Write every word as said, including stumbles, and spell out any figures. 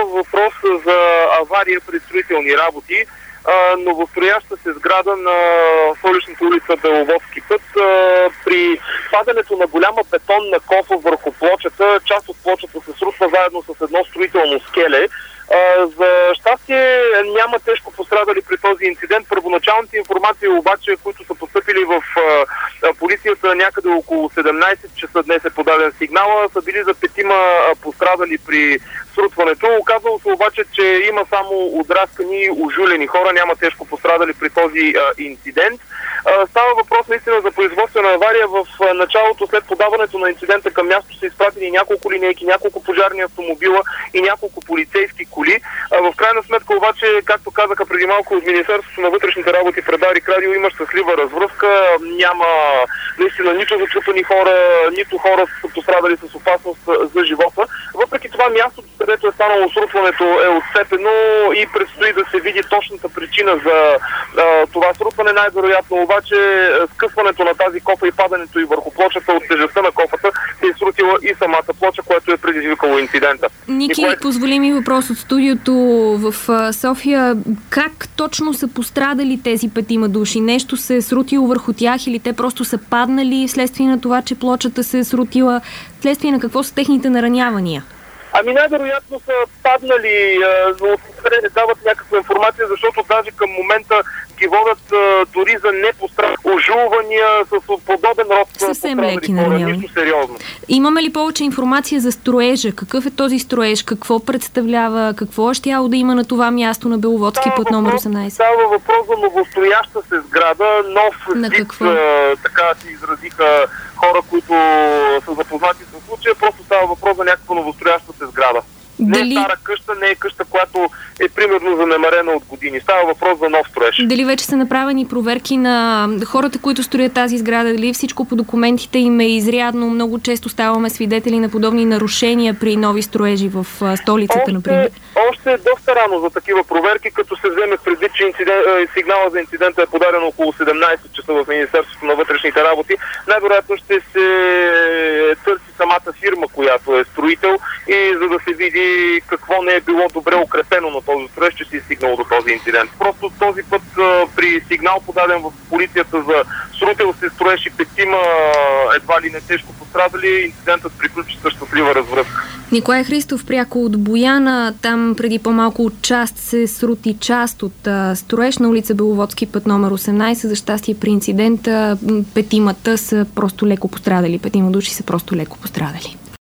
въпрос за авария при строителни работи. Новострояща се сграда на Столичната улица Беловодски път. При падането на голяма бетонна кофа върху плочата, част от плочата се срутва заедно с едно строително скеле. За щастие няма тежко пострадали при този инцидент. Първоначалните информации обаче, които са постъпили в полицията някъде около седемнайсет часа днес е подаден сигнала, са били за петима пострадали при срутването. Оказало се обаче, че има само отраскани и ожулени хора, няма тежко пострадали при този инцидент. Става въпрос наистина за производствена авария. В началото, след подаването на инцидента към място, са изпратени няколко линейки, няколко пожарни автомобила и няколко полицейски коли. В крайна сметка обаче, както казаха преди малко от Министерството на вътрешните работи в Дарик Радио, има щастлива развръзка, няма наистина нито зачупани хора, нито хора са пострадали с опасност за живота. Въпреки това, мястото, където е станало срутването, е отцепено и предстои да се види точната причина за а, това срутване. Най-вероятно обаче скъсването на тази кофа и падането и върху плочата от тежестта на кофата се е срутила и самата плоча, което е предизвикало инцидента. Ники, кое... позволи ми въпрос от студиото в София. Как точно са пострадали тези петима души? Нещо се е срутило върху тях или те просто са паднали вследствие на това, че плочата се е срутила? Вследствие на какво са техните наранявания? Ами най-вероятно са паднали, но не дават някаква информация, защото даже към момента ги водят а, дори за непострад ожулвания с подобен род съвсем леки наранявания. Нищо сериозно. Имаме ли повече информация за строежа? Какъв е този строеж? Какво представлява? Какво е щяло да има на това място на Беловодски път номер осемнайсет? Става въпрос за новострояща се сграда, нов вид, така се изразиха хора, които са запознати с случая. Просто става въпрос за някаква новострояща се сграда. Не Дали... е стара къща, не е къща, която е примерно занемарена от години. Става въпрос за нов строеж. Дали вече са направени проверки на хората, които строят тази сграда? Дали всичко по документите им е изрядно? Много често ставаме свидетели на подобни нарушения при нови строежи в столицата, още, например. Още е доста рано за такива проверки, като се вземе предвид, че инцидент, сигнала за инцидента е подаден около седемнайсет часа в Министерството на вътрешните работи. Най-вероятно ще се търси самата фирма, която е строител, и за да се види какво не е било добре укрепено на този строеж, че си е стигнало до този инцидент. Просто този път при сигнал, подаден в полицията за срутил се строеж и петима едва ли не тежко пострадали, инцидентът приключи със щастлива развръзка. Николай Христов, пряко от Бояна. Там преди по-малко от част се срути част от а, строеж на улица Беловодски път номер осемнайсет. За щастие при инцидента петимата са просто леко пострадали. Петима души са просто леко пострадали.